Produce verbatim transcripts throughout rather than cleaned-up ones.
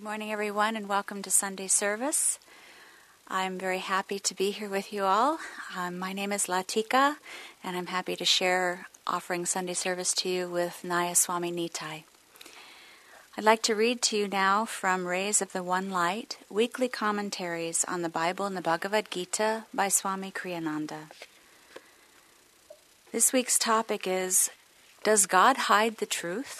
morning, everyone, and welcome to Sunday service. I'm very happy to be here with you all. Um, my name is Latika, and I'm happy to share offering Sunday service to you with Naya Swami Nitai. I'd like to read to you now from Rays of the One Light, weekly commentaries on the Bible and the Bhagavad Gita by Swami Kriyananda. This week's topic is, Does God hide the truth?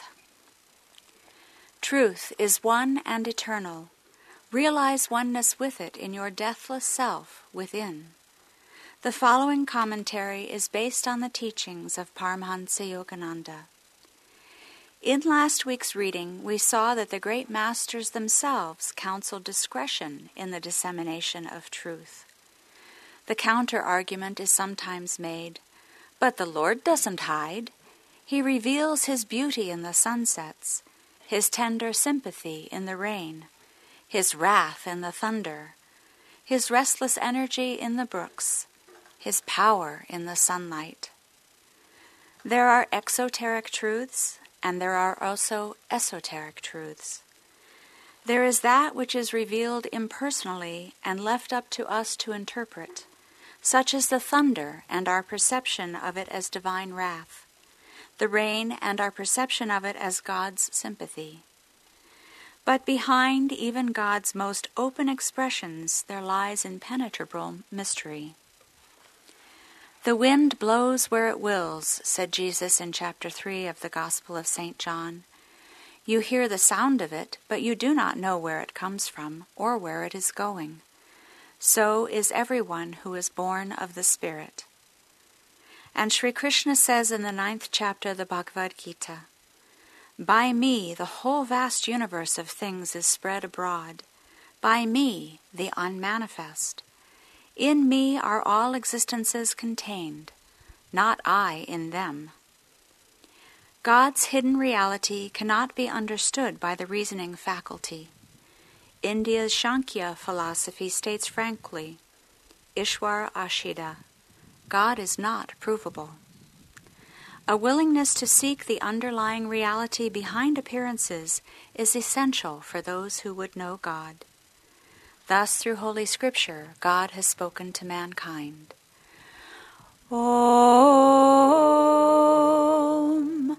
Truth is one and eternal. Realize oneness with it in your deathless self within. The following commentary is based on the teachings of Paramahansa Yogananda. In last week's reading, we saw that the great masters themselves counseled discretion in the dissemination of truth. The counter-argument is sometimes made, but the Lord doesn't hide. He reveals His beauty in the sunsets, His tender sympathy in the rain, His wrath in the thunder, His restless energy in the brooks, His power in the sunlight. There are exoteric truths, and there are also esoteric truths. There is that which is revealed impersonally and left up to us to interpret, such as the thunder and our perception of it as divine wrath, the rain and our perception of it as God's sympathy. But behind even God's most open expressions there lies impenetrable mystery. The wind blows where it wills, said Jesus in chapter three of the Gospel of Saint John. You hear the sound of it, but you do not know where it comes from or where it is going. So is everyone who is born of the Spirit. And Sri Krishna says in the ninth chapter of the Bhagavad Gita, By me the whole vast universe of things is spread abroad. By me the unmanifest. In me are all existences contained, not I in them. God's hidden reality cannot be understood by the reasoning faculty. India's Sankhya philosophy states frankly, Ishwar Ashida, God is not provable. A willingness to seek the underlying reality behind appearances is essential for those who would know God. Thus, through Holy Scripture, God has spoken to mankind. Om,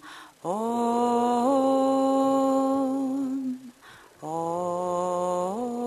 Om, Om.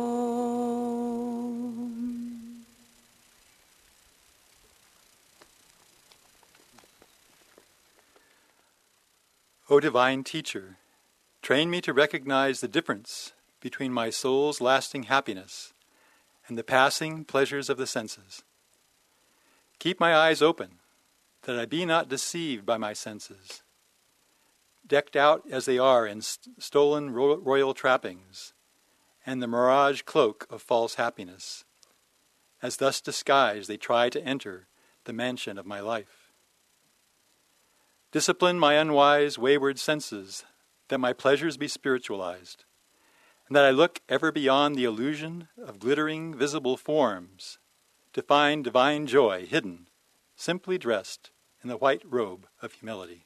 O Divine Teacher, train me to recognize the difference between my soul's lasting happiness and the passing pleasures of the senses. Keep my eyes open, that I be not deceived by my senses, decked out as they are in st- stolen ro- royal trappings, and the mirage cloak of false happiness, as thus disguised they try to enter the mansion of my life. Discipline my unwise, wayward senses, that my pleasures be spiritualized, and that I look ever beyond the illusion of glittering, visible forms to find divine joy hidden, simply dressed in the white robe of humility.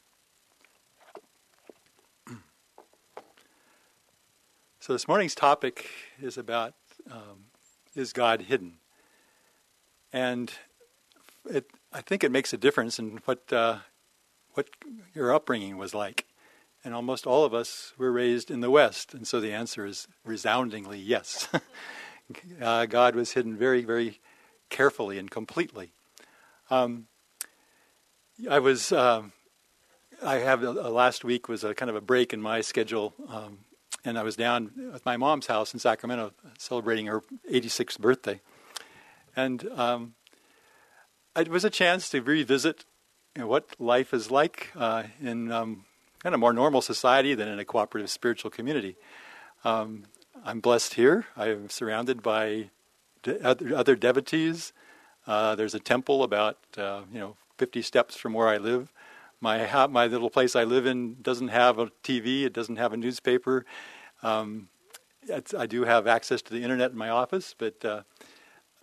So this morning's topic is about, um, is God hidden? And it, I think it makes a difference in what uh, what your upbringing was like. And almost all of us were raised in the West, and so the answer is resoundingly yes. uh, God was hidden very, very carefully and completely. Um, I was, um, I have, uh, last week was a kind of a break in my schedule, um, and I was down at my mom's house in Sacramento celebrating her eighty-sixth birthday. And um, it was a chance to revisit, you know, what life is like uh, in um, kind of more normal society than in a cooperative spiritual community. Um, I'm blessed here. I am surrounded by de- other, other devotees. Uh, there's a temple about uh, you know fifty steps from where I live. My ha- my little place I live in doesn't have a T V. It doesn't have a newspaper. Um, it's, I do have access to the internet in my office, but uh,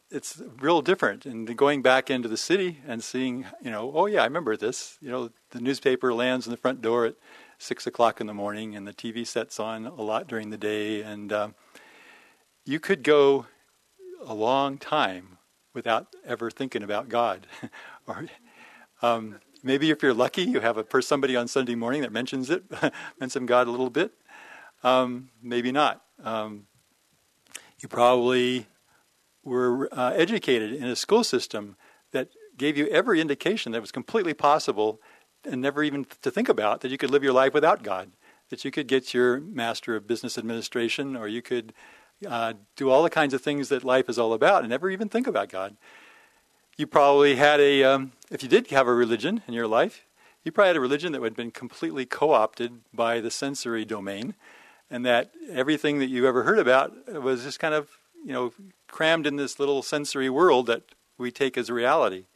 it's real different. And going back into the city and seeing, you know, oh yeah, I remember this. You know, the newspaper lands in the front door at six o'clock in the morning, and the T V sets on a lot during the day, and um, you could go a long time without ever thinking about God. Or um, maybe if you're lucky, you have a per somebody on Sunday morning that mentions it, mentions God a little bit. Um, maybe not. Um, you probably were uh, educated in a school system that gave you every indication that it was completely possible, and never even to think about, that you could live your life without God, that you could get your Master of Business Administration, or you could uh, do all the kinds of things that life is all about and never even think about God. You probably had a, um, if you did have a religion in your life, you probably had a religion that had been completely co-opted by the sensory domain, and that everything that you ever heard about was just kind of, you know, crammed in this little sensory world that we take as reality.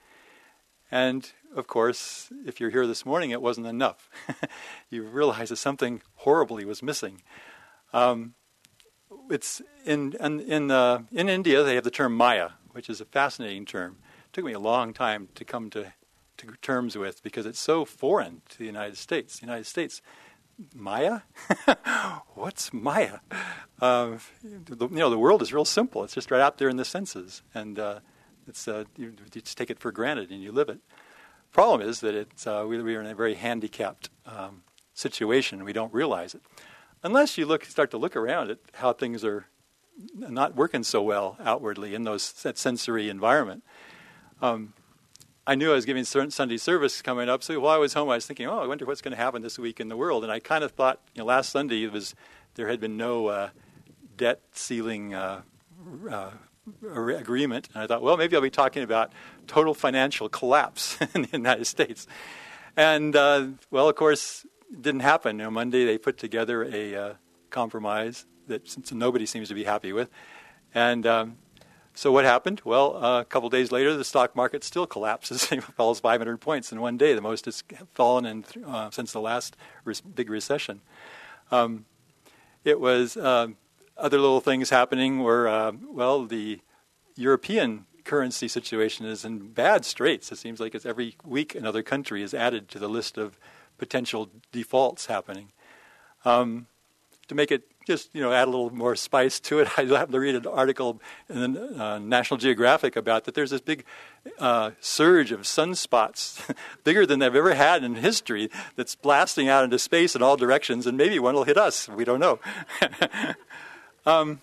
And of course, if you're here this morning, it wasn't enough. You realize that something horribly was missing. Um, it's in in in, uh, in India they have the term Maya, which is a fascinating term. It took me a long time to come to, to terms with, because it's so foreign to the United States. The United States, Maya? What's Maya? Uh, the, you know, the world is real simple. It's just right out there in the senses, and uh, it's uh, you, you just take it for granted and you live it. Problem is that it's uh, we, we are in a very handicapped um, situation. We don't realize it unless you look, start to look around at how things are not working so well outwardly in those that sensory environment. Um, I knew I was giving Sunday service coming up, so while I was home, I was thinking, "Oh, I wonder what's going to happen this week in the world." And I kind of thought, you know, last Sunday it was there had been no uh, debt ceiling uh, uh, agreement, and I thought, well, maybe I'll be talking about total financial collapse in the United States. And uh, well, of course, it didn't happen. You know, Monday they put together a uh, compromise that since nobody seems to be happy with, and um, so what happened? Well, uh, a couple days later, the stock market still collapses. It falls five hundred points in one day, the most it's fallen in, uh, since the last res- big recession. Um, it was uh, other little things happening where, uh, well, the European currency situation is in bad straits. It seems like it's every week another country is added to the list of potential defaults happening. Um, to make it just, you know, add a little more spice to it, I happened to read an article in the uh, National Geographic about that there's this big uh, surge of sunspots, bigger than they've ever had in history, that's blasting out into space in all directions, and maybe one will hit us. We don't know. um,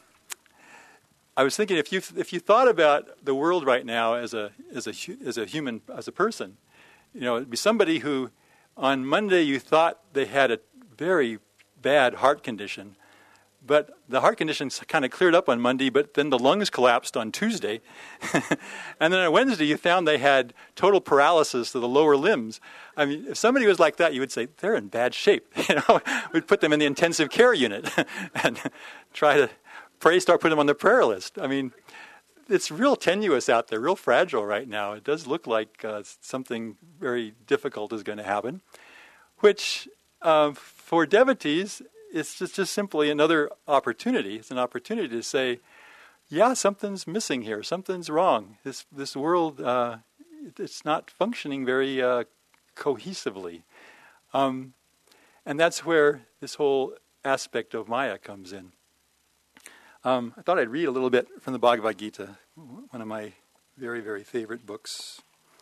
I was thinking, if you if you thought about the world right now as a as a as a human, as a person, you know, it'd be somebody who on Monday you thought they had a very bad heart condition, but the heart condition kind of cleared up on Monday, but then the lungs collapsed on Tuesday. And then on Wednesday you found they had total paralysis of the lower limbs. I mean, if somebody was like that, you would say, they're in bad shape. You know, we'd put them in the intensive care unit and try to pray, start putting them on the prayer list. I mean, it's real tenuous out there, real fragile right now. It does look like uh, something very difficult is going to happen, which uh, for devotees, it's just, just simply another opportunity. It's an opportunity to say, yeah, something's missing here. Something's wrong. This this world, uh, it's not functioning very uh, cohesively. Um, and that's where this whole aspect of Maya comes in. Um, I thought I'd read a little bit from the Bhagavad Gita, one of my very, very favorite books.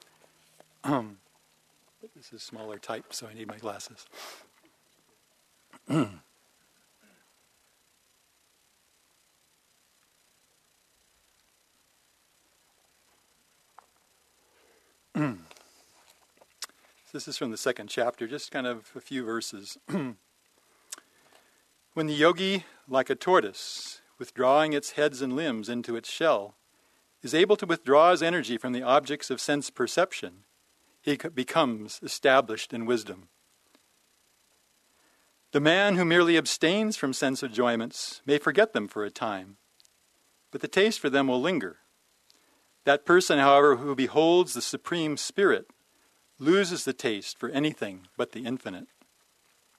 Um, but this is smaller type, so I need my glasses. This is from the second chapter, just kind of a few verses. When the yogi, like a tortoise, withdrawing its heads and limbs into its shell, is able to withdraw his energy from the objects of sense perception, he becomes established in wisdom. The man who merely abstains from sense enjoyments may forget them for a time, but the taste for them will linger. That person, however, who beholds the Supreme Spirit loses the taste for anything but the infinite.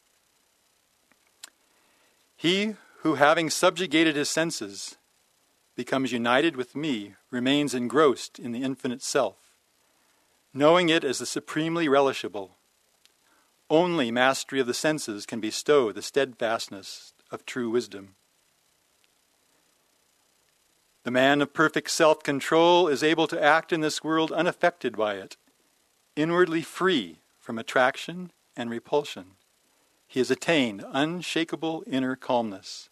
He who, having subjugated his senses, becomes united with me, remains engrossed in the infinite self, knowing it as the supremely relishable. Only mastery of the senses can bestow the steadfastness of true wisdom. The man of perfect self-control is able to act in this world unaffected by it, inwardly free from attraction and repulsion. He has attained unshakable inner calmness.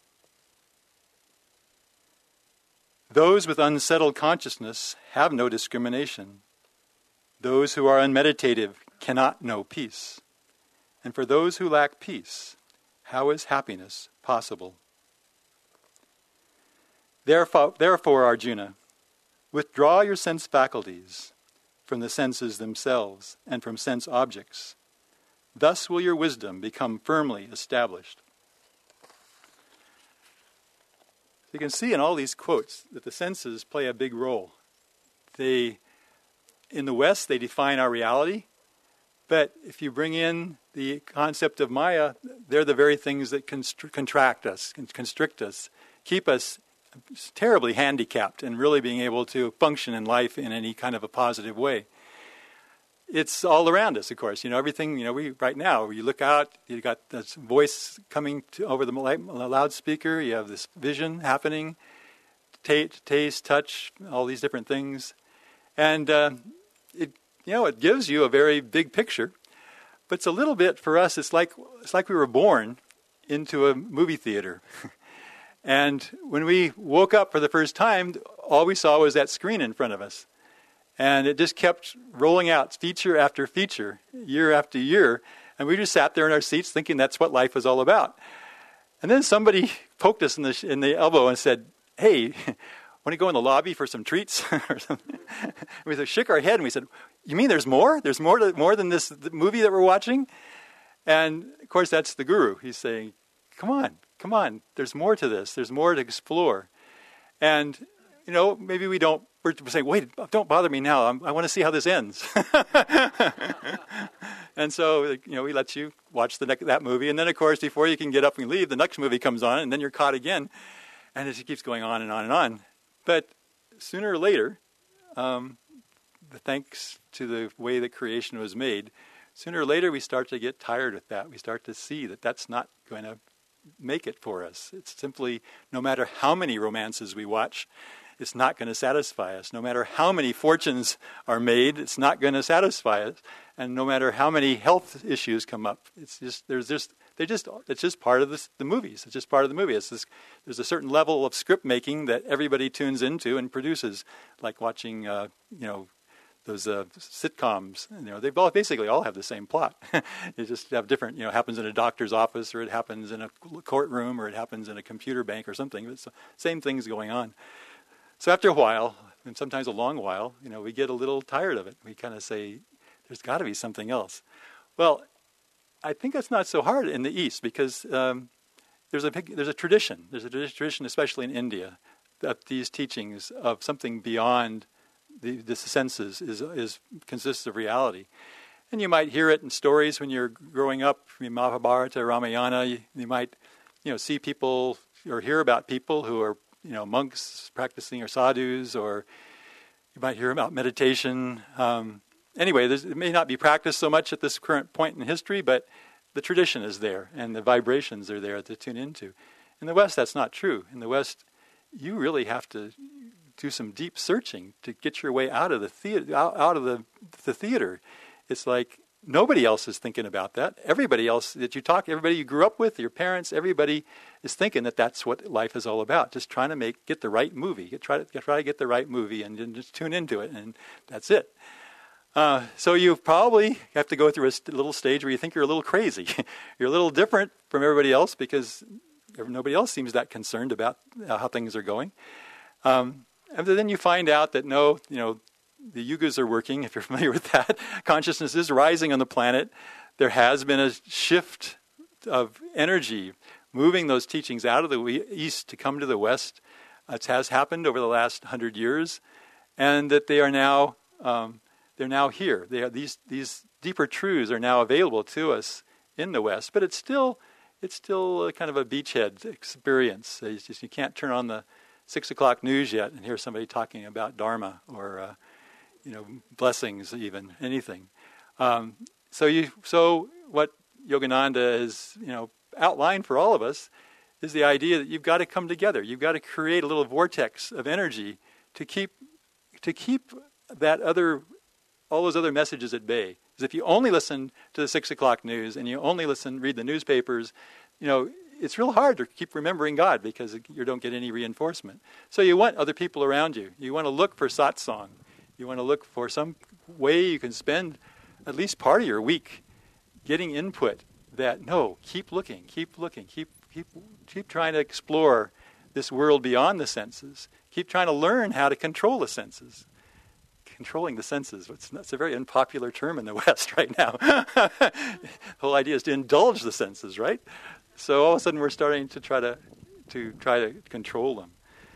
Those with unsettled consciousness have no discrimination. Those who are unmeditative cannot know peace. And for those who lack peace, how is happiness possible? Therefore, therefore, Arjuna, withdraw your sense faculties from the senses themselves and from sense objects. Thus will your wisdom become firmly established. You can see in all these quotes that the senses play a big role. They, in the West, they define our reality. But if you bring in the concept of Maya, they're the very things that constr- contract us, constrict us, keep us terribly handicapped in really being able to function in life in any kind of a positive way. It's all around us, of course. You know, everything, you know, we right now, you look out, you got this voice coming to, over the loudspeaker, you have this vision happening, taste, taste, touch, all these different things. And, uh, it, you know, it gives you a very big picture. But it's a little bit, for us, it's like it's like we were born into a movie theater. And when we woke up for the first time, all we saw was that screen in front of us. And it just kept rolling out feature after feature, year after year. And we just sat there in our seats thinking that's what life was all about. And then somebody poked us in the in the elbow and said, "Hey, want to go in the lobby for some treats?" or something. We so shook our head and we said, "You mean there's more? There's more to, more than this the movie that we're watching?" And, of course, that's the guru. He's saying, come on, come on. There's more to this. There's more to explore. And, you know, maybe we don't, we're saying, wait, don't bother me now. I'm, I want to see how this ends. And so, you know, we let you watch the ne- that movie. And then, of course, before you can get up and leave, the next movie comes on, and then you're caught again. And it just keeps going on and on and on. But sooner or later, um, thanks to the way that creation was made, sooner or later we start to get tired of that. We start to see that that's not going to make it for us. It's simply, no matter how many romances we watch, it's not going to satisfy us. No matter how many fortunes are made, it's not going to satisfy us. And no matter how many health issues come up, it's just there's just they just it's just part of this, the movies. It's just part of the movie. It's this, there's a certain level of script making that everybody tunes into and produces, like watching uh, you know those uh, sitcoms. You know, they all basically all have the same plot. You just have different. You know, it happens in a doctor's office, or it happens in a courtroom, or it happens in a computer bank, or something. It's the same things going on. So after a while, and sometimes a long while, you know, we get a little tired of it. We kind of say, there's got to be something else. Well, I think that's not so hard in the East, because um, there's a there's a tradition. There's a tradition, especially in India, that these teachings of something beyond the, the senses is is consists of reality. And you might hear it in stories when you're growing up, in Mahabharata, Ramayana. You, you might, you know, see people or hear about people who are, you know, monks practicing, or sadhus, or you might hear about meditation. Um, anyway, it may not be practiced so much at this current point in history, but the tradition is there, and the vibrations are there to tune into. In the West, that's not true. In the West, you really have to do some deep searching to get your way out of the theater. Out, out of the the theater. It's like nobody else is thinking about that. Everybody else that you talk, everybody you grew up with, your parents, everybody is thinking that that's what life is all about. Just trying to make get the right movie. Get, try to try to get the right movie, and, and just tune into it, and that's it. Uh, so you probably have to go through a st- little stage where you think you're a little crazy. You're a little different from everybody else, because nobody else seems that concerned about how things are going. Um, and then you find out that no, you know, the yugas are working, if you're familiar with that. Consciousness is rising on the planet. There has been a shift of energy moving those teachings out of the East to come to the West. It has happened over the last hundred years, and that they are now um, they're now here. They are, these these deeper truths are now available to us in the West, but it's still it's still a kind of a beachhead experience. It's just, you can't turn on the six o'clock news yet and hear somebody talking about Dharma or, uh, you know, blessings, even anything. Um, so you, so what Yogananda has, you know, outlined for all of us is the idea that you've got to come together. You've got to create a little vortex of energy to keep to keep that other, all those other messages at bay. Because if you only listen to the six o'clock news and you only listen, read the newspapers, you know, it's real hard to keep remembering God because you don't get any reinforcement. So you want other people around you. You want to look for satsang. You want to look for some way you can spend at least part of your week getting input that, no, keep looking, keep looking, keep keep keep trying to explore this world beyond the senses. Keep trying to learn how to control the senses. Controlling the senses, it's, it's a very unpopular term in the West right now. The whole idea is to indulge the senses, right? So all of a sudden we're starting to try to to try to control them.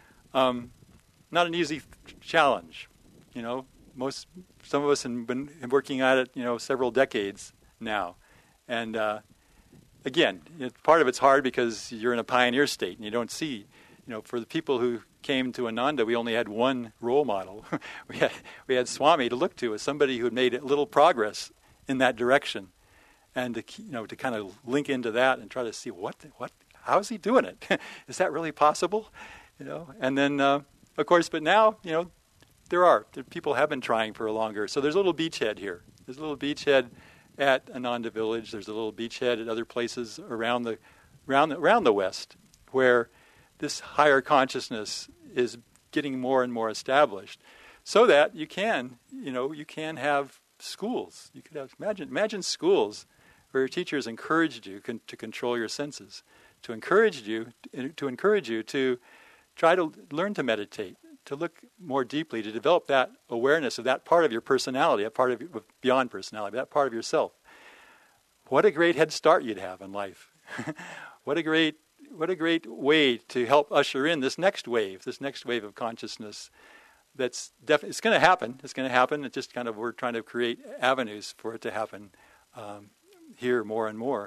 Um, not an easy challenge, you know. Most some of us have been working at it, you know, several decades now, and uh, again, it, part of it's hard because you're in a pioneer state and you don't see, you know, for the people who came to Ananda, we only had one role model. we had we had Swami to look to as somebody who had made a little progress in that direction, and to, you know, to kind of link into that and try to see what what how is he doing it? Is that really possible? You know, and then uh, of course, but now, you know, there are there, people have been trying for a longer. So there's a little beachhead here. There's a little beachhead at Ananda Village. There's a little beachhead at other places around the around the, around the West where this higher consciousness is getting more and more established, so that you can, you know, you can have schools. You could have imagine imagine schools where your teachers encouraged you con- to control your senses, to encourage you to, to encourage you to try to learn to meditate, to look more deeply, to develop that awareness of that part of your personality, that part of your, beyond personality, that part of yourself. What a great head start you'd have in life. What a great What a great way to help usher in this next wave, this next wave of consciousness. That's definitely, it's going to happen. It's going to happen. It's just kind of, we're trying to create avenues for it to happen um, here more and more.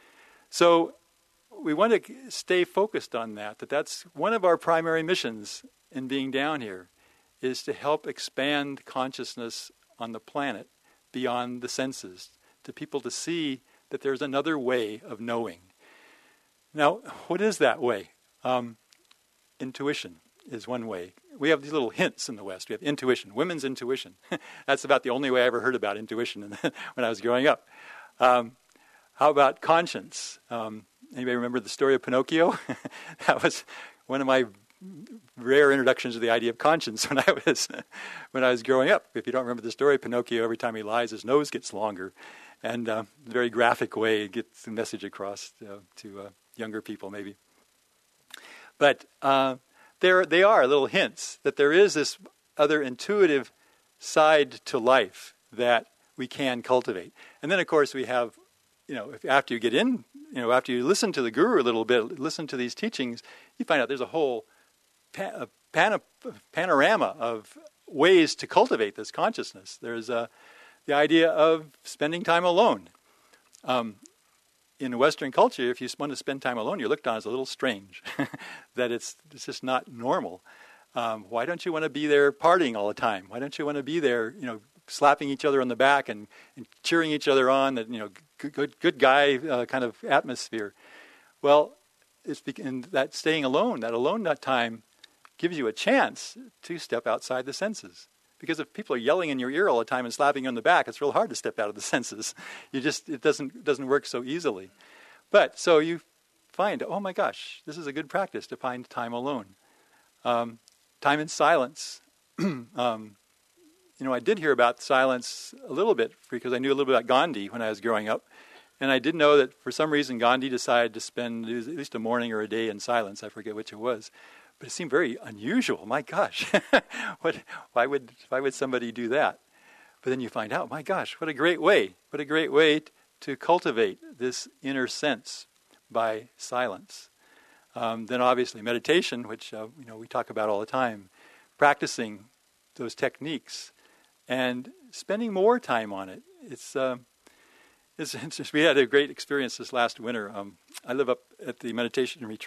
So we want to stay focused on that, that that's one of our primary missions in being down here, is to help expand consciousness on the planet beyond the senses, to people to see that there's another way of knowing. Now, what is that way? Um, intuition is one way. We have these little hints in the West. We have intuition, women's intuition. That's about the only way I ever heard about intuition when I was growing up. Um, how about conscience? Um, anybody remember the story of Pinocchio? That was one of my rare introductions to the idea of conscience when I was when I was growing up. If you don't remember the story, Pinocchio, every time he lies, his nose gets longer, and uh, in a very graphic way, it gets the message across uh, to uh, younger people, maybe. But uh, there they are little hints that there is this other intuitive side to life that we can cultivate. And then, of course, we have, you know, if, after you get in, you know, after you listen to the guru a little bit, listen to these teachings, you find out there's a whole pa- a pan- panorama of ways to cultivate this consciousness. There's uh, the idea of spending time alone. Um, in Western culture, if you want to spend time alone, you're looked on as a little strange, that it's, it's just not normal. Um, why don't you want to be there partying all the time? Why don't you want to be there, you know, slapping each other on the back and, and cheering each other on, that, you know, good good, good guy uh, kind of atmosphere? Well, it's in that staying alone, that alone that time gives you a chance to step outside the senses. Because if people are yelling in your ear all the time and slapping you on the back, it's real hard to step out of the senses. You just it doesn't it doesn't work so easily. But so you find, oh my gosh, this is a good practice to find time alone, um, time in silence. um, you know, I did hear about silence a little bit because I knew a little bit about Gandhi when I was growing up, and I did know that for some reason Gandhi decided to spend at least a morning or a day in silence. I forget which it was. But it seemed very unusual. My gosh, what? Why would why would somebody do that? But then you find out, my gosh, what a great way! What a great way t- to cultivate this inner sense by silence. Um, then obviously meditation, which uh, you know we talk about all the time, practicing those techniques and spending more time on it. It's uh, it's, it's just, we had a great experience this last winter. Um, I live up at the meditation retreat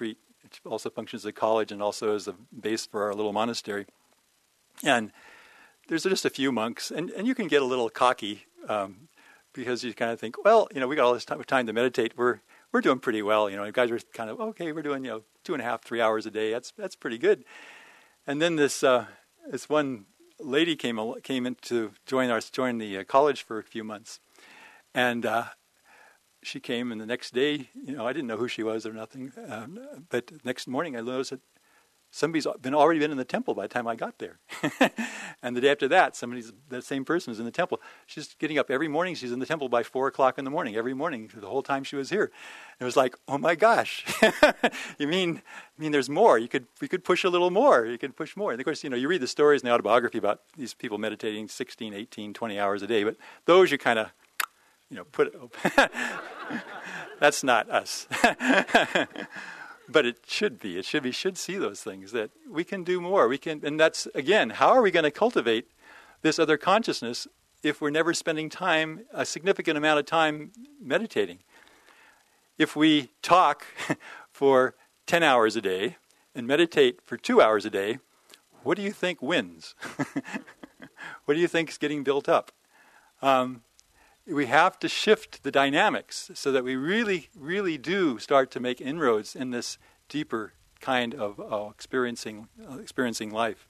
which also functions as a college and also as a base for our little monastery. And there's just a few monks, and, and you can get a little cocky um, because you kind of think, well, you know, we got all this time, time to meditate. We're we're doing pretty well. You know, you guys are kind of, okay, we're doing, you know, two and a half, three hours a day. That's that's pretty good. And then this uh, this one lady came came in to join our join the uh, college for a few months, and uh, she came, and the next day, you know, I didn't know who she was or nothing, um, but next morning I noticed that somebody's been already been in the temple by the time I got there. And the day after that, somebody's that same person is in the temple. She's getting up every morning. She's in the temple by four o'clock in the morning every morning the whole time she was here. It was like, oh my gosh, you mean I mean there's more? You could we could push a little more. You could push more. And of course, you know, you read the stories in the autobiography about these people meditating sixteen, eighteen, twenty hours a day, but those you kind of, you know, put it. That's not us. But it should be. It should be. Should see those things that we can do more. We can, and that's again. How are we going to cultivate this other consciousness if we're never spending time, a significant amount of time, meditating? If we talk for ten hours a day and meditate for two hours a day, what do you think wins? What do you think is getting built up? Um, we have to shift the dynamics so that we really, really do start to make inroads in this deeper kind of uh, experiencing uh, experiencing life.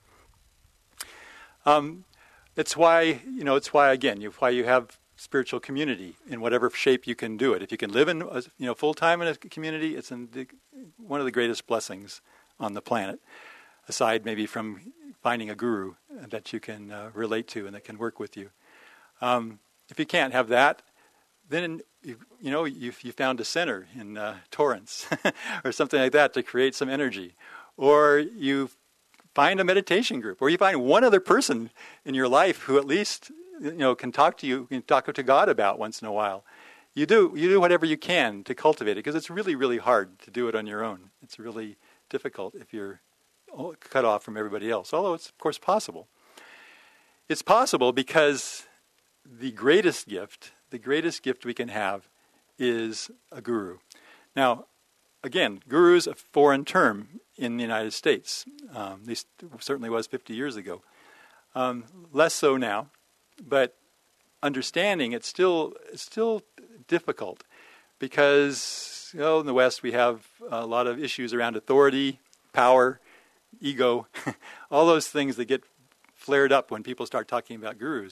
Um, it's why you know. It's why again, you, why you have spiritual community in whatever shape you can do it. If you can live in a, you know full time in a community, it's in the, one of the greatest blessings on the planet. Aside maybe from finding a guru that you can uh, relate to and that can work with you. Um, If you can't have that, then you, you know you you found a center in uh, Torrance or something like that to create some energy, or you find a meditation group, or you find one other person in your life who at least you know can talk to you, can talk to God about once in a while. You do you do whatever you can to cultivate it, because it's really really hard to do it on your own. It's really difficult if you're cut off from everybody else. Although it's of course possible. It's possible because the greatest gift, the greatest gift we can have is a guru. Now, again, guru is a foreign term in the United States. Um, at least it certainly was fifty years ago. Um, less so now, but understanding it's still it's still difficult because you know, in the West we have a lot of issues around authority, power, ego, all those things that get flared up when people start talking about gurus.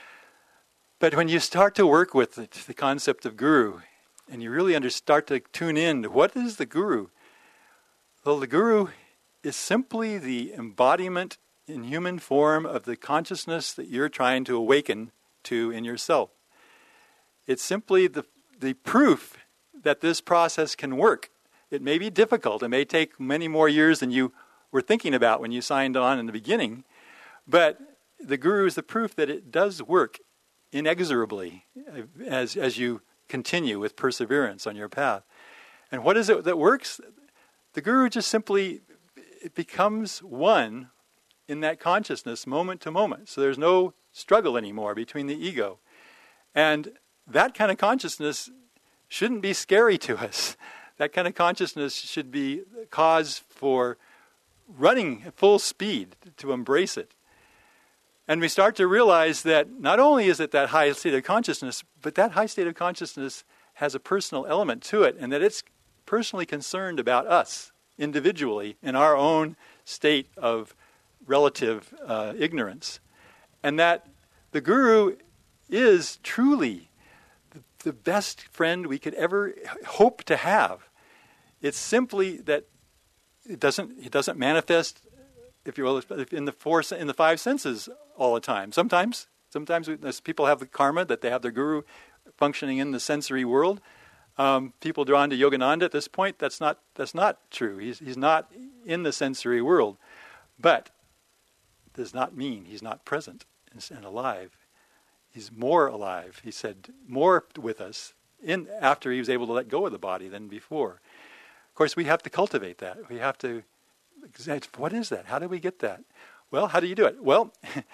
But when you start to work with the, the concept of guru, and you really under, start to tune in to what is the guru? Well, the guru is simply the embodiment in human form of the consciousness that you're trying to awaken to in yourself. It's simply the, the proof that this process can work. It may be difficult. It may take many more years than you were thinking about when you signed on in the beginning. But the guru is the proof that it does work inexorably as as you continue with perseverance on your path. And what is it that works? The guru just simply it becomes one in that consciousness moment to moment. So there's no struggle anymore between the ego. And that kind of consciousness shouldn't be scary to us. That kind of consciousness should be cause for running at full speed to embrace it. And we start to realize that not only is it that high state of consciousness, but that high state of consciousness has a personal element to it, and that it's personally concerned about us individually in our own state of relative uh, ignorance. And that the guru is truly the, the best friend we could ever hope to have. It's simply that it doesn't it doesn't manifest, if you will, in the four in the five senses all the time. Sometimes, sometimes we, people have the karma that they have their guru functioning in the sensory world. Um, people drawn to Yogananda at this point, that's not that's not true. He's he's not in the sensory world, but does not mean he's not present and, and alive. He's more alive. He said more with us in after he was able to let go of the body than before. Of course, we have to cultivate that. We have to. What is that? How do we get that? Well, how do you do it? Well,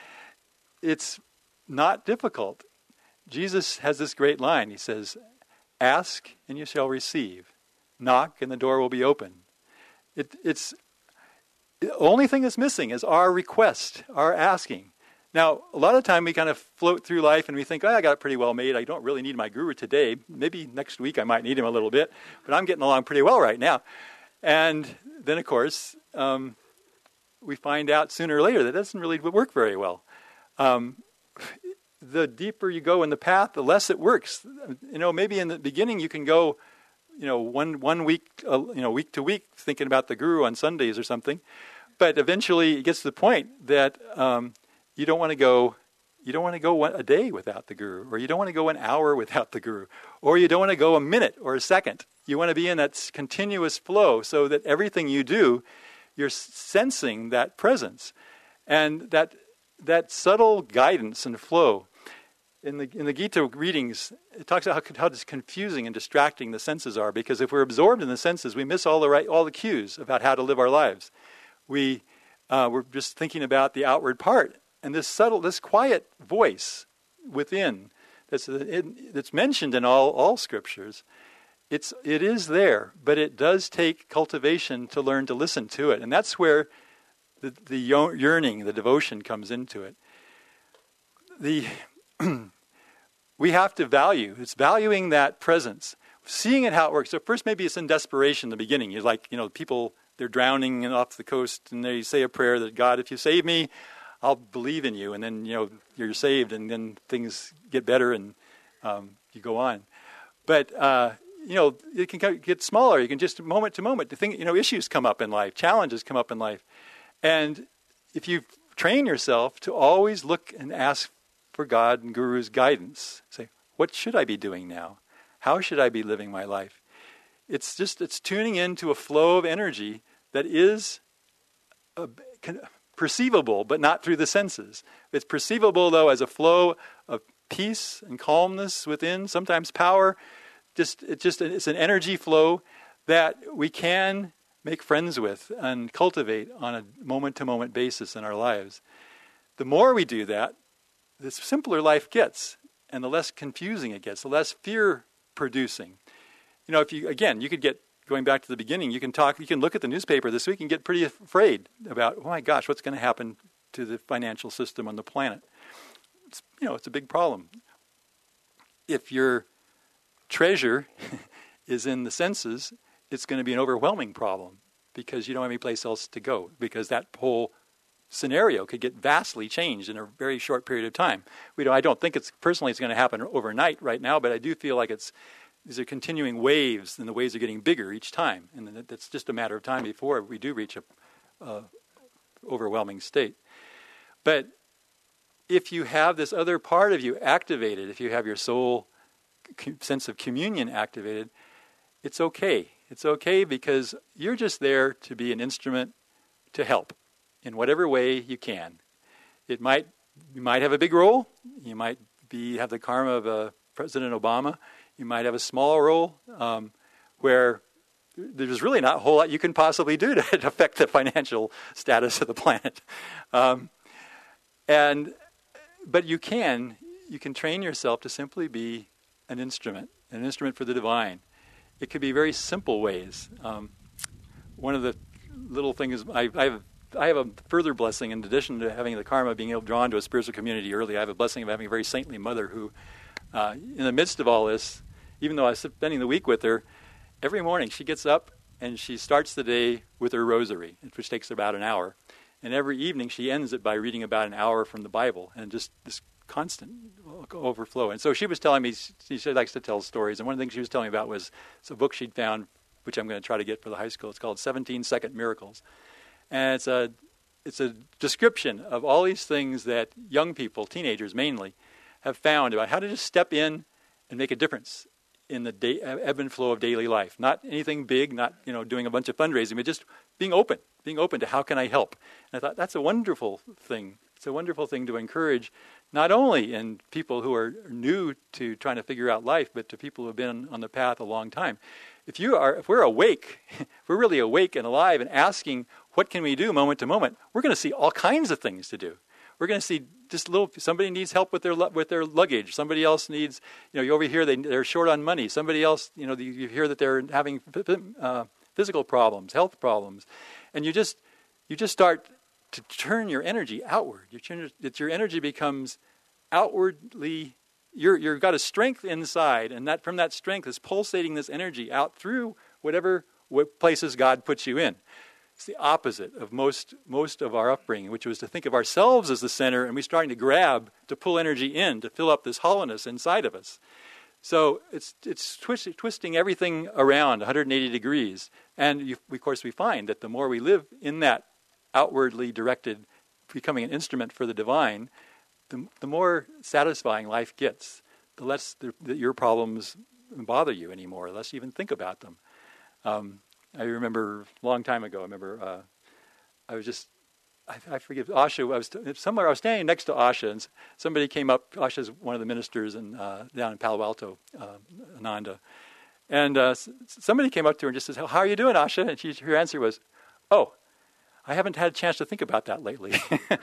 it's not difficult. Jesus has this great line. He says, "Ask and you shall receive. Knock and the door will be open. It, it's the only thing that's missing is our request, our asking. Now, a lot of time we kind of float through life and we think, oh, I got it pretty well made. I don't really need my guru today. Maybe next week I might need him a little bit, but I'm getting along pretty well right now. And then, of course, um, we find out sooner or later that doesn't really work very well. Um, the deeper you go in the path, the less it works. You know, maybe in the beginning you can go, you know, one one week, uh, you know, week to week, thinking about the guru on Sundays or something. But eventually it gets to the point that um, you don't want to go. You don't want to go one, a day without the guru, or you don't want to go an hour without the guru, or you don't want to go a minute or a second. You want to be in that continuous flow so that everything you do, you're sensing that presence and that that subtle guidance and flow. In the in the Gita readings, it talks about how, how confusing and distracting the senses are, because if we're absorbed in the senses, we miss all the right all the cues about how to live our lives. We uh, we're just thinking about the outward part, and this subtle, this quiet voice within that's it, that's mentioned in all all scriptures. It's it is there, but it does take cultivation to learn to listen to it, and that's where the the yearning, the devotion comes into it. The we have to value. It's valuing that presence, seeing it how it works. So first, maybe it's in desperation in the beginning. You're like, you know, people, they're drowning off the coast, and they say a prayer that, God, if you save me, I'll believe in you. And then, you know, you're saved, and then things get better, and um, you go on. But, uh, you know, it can get smaller. You can just moment to moment. The thing, you know, issues come up in life. Challenges come up in life. And if you train yourself to always look and ask for God and Guru's guidance. Say, what should I be doing now? How should I be living my life? It's just, it's tuning into a flow of energy that is uh, perceivable, but not through the senses. It's perceivable, though, as a flow of peace and calmness within, sometimes power. Just, it just, it's an energy flow that we can make friends with and cultivate on a moment-to-moment basis in our lives. The more we do that, the simpler life gets, and the less confusing it gets, the less fear-producing. You know, if you, again, you could get, going back to the beginning, you can talk, you can look at the newspaper this week and get pretty afraid about, oh my gosh, what's going to happen to the financial system on the planet? It's, you know, it's a big problem. If your treasure is in the senses, it's going to be an overwhelming problem because you don't have any place else to go, because that whole scenario could get vastly changed in a very short period of time. We don't, I don't think it's personally it's going to happen overnight right now, but I do feel like it's these are continuing waves, and the waves are getting bigger each time, and that's just a matter of time before we do reach a uh, overwhelming state. But if you have this other part of you activated, if you have your soul sense of communion activated, it's okay. It's okay because you're just there to be an instrument to help in whatever way you can. It might you might have a big role. You might be have the karma of uh, President Obama. You might have a small role um, where there's really not a whole lot you can possibly do to affect the financial status of the planet. Um, and but you can you can train yourself to simply be an instrument, an instrument for the divine. It could be very simple ways. Um, one of the little things I, I have. I have a further blessing in addition to having the karma of being able drawn to a spiritual community early. I have a blessing of having a very saintly mother who, uh, in the midst of all this, even though I was spending the week with her, every morning she gets up and she starts the day with her rosary, which takes about an hour. And every evening she ends it by reading about an hour from the Bible, and just this constant overflow. And so she was telling me, she, she likes to tell stories, and one of the things she was telling me about was it's a book she'd found, which I'm going to try to get for the high school. It's called seventeen Second Miracles. And it's a it's a description of all these things that young people, teenagers mainly, have found about how to just step in and make a difference in the day, ebb and flow of daily life. Not anything big, not you know doing a bunch of fundraising, but just being open, being open to how can I help. And I thought that's a wonderful thing. It's a wonderful thing to encourage, not only in people who are new to trying to figure out life, but to people who have been on the path a long time. If you are, if we're awake, if we're really awake and alive and asking, what can we do moment to moment? We're going to see all kinds of things to do. We're going to see just little. Somebody needs help with their with their luggage. Somebody else needs, you know, you over here they they're short on money. Somebody else, you know, you hear that they're having uh, physical problems, health problems, and you just you just start to turn your energy outward. Your, your energy becomes outwardly. You're you've got a strength inside, and that from that strength is pulsating this energy out through whatever what places God puts you in. It's the opposite of most most of our upbringing, which was to think of ourselves as the center, and we're starting to grab to pull energy in to fill up this hollowness inside of us. So it's it's twist, twisting everything around one hundred eighty degrees, and you, of course we find that the more we live in that outwardly directed, becoming an instrument for the divine, the, the more satisfying life gets. The less the, the, your problems bother you anymore, the less you even think about them. Um, I remember a long time ago, I remember uh, I was just, I, I forget, Asha, I was t- somewhere, I was standing next to Asha, and somebody came up. Asha's one of the ministers in, uh, down in Palo Alto, uh, Ananda. And uh, s- somebody came up to her and just says, "How are you doing, Asha?" And she, her answer was, "Oh, I haven't had a chance to think about that lately."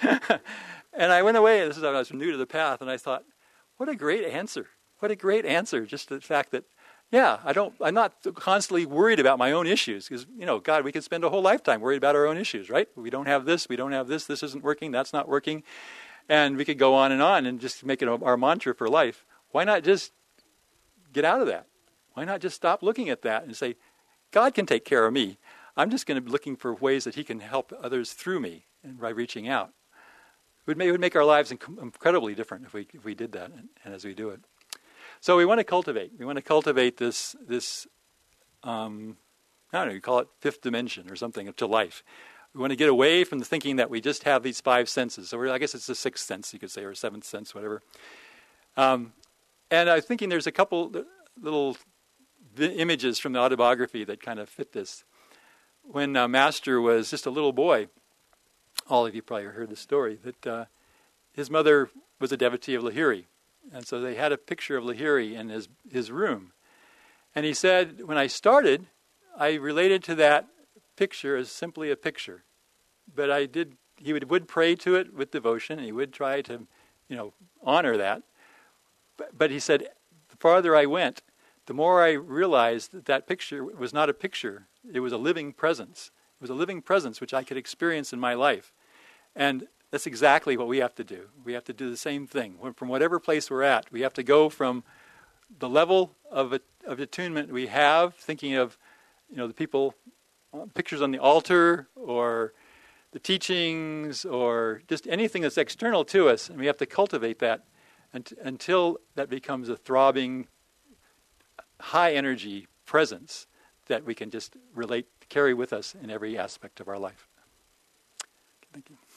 And I went away, and this is when I was new to the path, and I thought, what a great answer. What a great answer, just the fact that, yeah, I don't, I'm not constantly worried about my own issues, because, you know, God, we could spend a whole lifetime worried about our own issues, right? We don't have this, we don't have this, this isn't working, that's not working. And we could go on and on and just make it our mantra for life. Why not just get out of that? Why not just stop looking at that and say, God can take care of me. I'm just going to be looking for ways that he can help others through me and by reaching out. It would make, it would make our lives inc- incredibly different if we if we did that and, and as we do it. So we want to cultivate. We want to cultivate this, this um, I don't know, you call it fifth dimension or something to life. We want to get away from the thinking that we just have these five senses. So we're, I guess it's the sixth sense, you could say, or seventh sense, whatever. Um, and I was thinking there's a couple little vi- images from the autobiography that kind of fit this. When uh, Master was just a little boy, all of you probably heard the story, that uh, his mother was a devotee of Lahiri. And so they had a picture of Lahiri in his, his room. And he said, when I started, I related to that picture as simply a picture. But I did, he would, would pray to it with devotion, and he would try to, you know, honor that. But, but he said, the farther I went, the more I realized that that picture was not a picture. It was a living presence. It was a living presence which I could experience in my life. And that's exactly what we have to do. We have to do the same thing. From whatever place we're at, we have to go from the level of of attunement we have, thinking of, you know, the people, pictures on the altar, or the teachings, or just anything that's external to us, and we have to cultivate that until that becomes a throbbing, high energy presence that we can just relate, carry with us in every aspect of our life. Thank you.